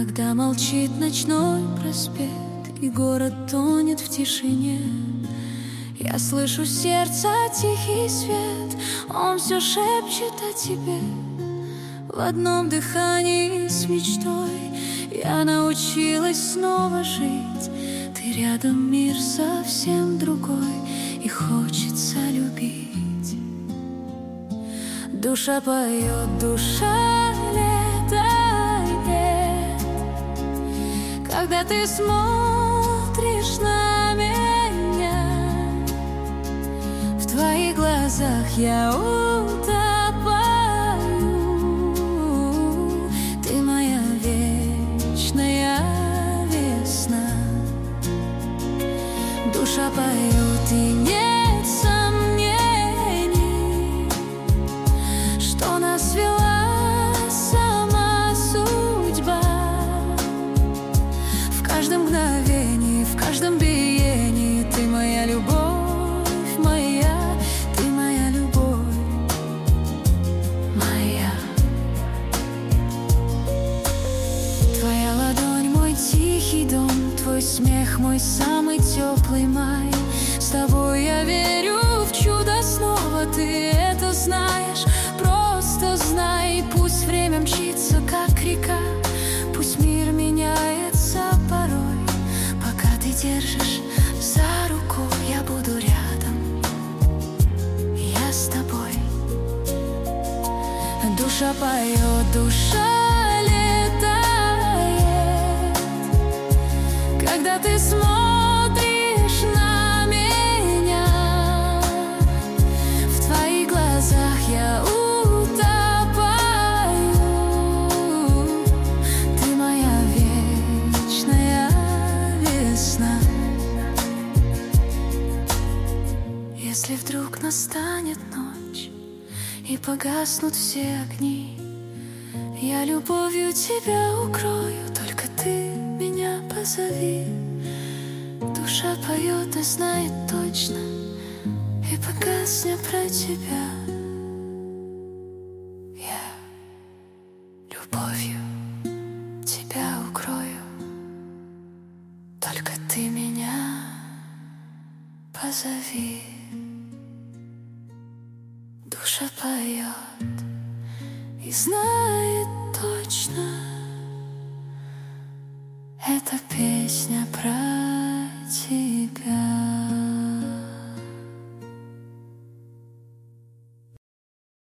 Когда молчит ночной проспект и город тонет в тишине, я слышу сердца тихий свет, он все шепчет о тебе. В одном дыхании с мечтой я научилась снова жить. Ты рядом, мир совсем другой, и хочется любить. Душа поет, душа летает, когда ты смотришь на меня. В твоих глазах я утопаю. Ты моя вечная весна. Душа поет, и нет сомнений, что нас вела сама судьба. В каждом мгновении, в каждом биении ты моя любовь, моя, ты моя любовь, моя. Твоя ладонь мой тихий дом, твой смех мой самый теплый май. С тобой я верю в чудо снова, ты это знаешь. Просто знай, пусть время мчится, как река, пусть мир меняется порой. Пока ты держишь за руку, я буду рядом, я с тобой. Душа поет, душа летает, когда ты смотришь на меня. В твоих глазах я утопаю. Ты моя вечная весна. Если вдруг настанет ночь и погаснут все огни, я любовью тебя укрою, только ты меня позови. Душа поет и знает точно, и погасня про тебя. Я любовью тебя укрою, только ты меня позови. Душа поет и знает точно, это песня про тебя.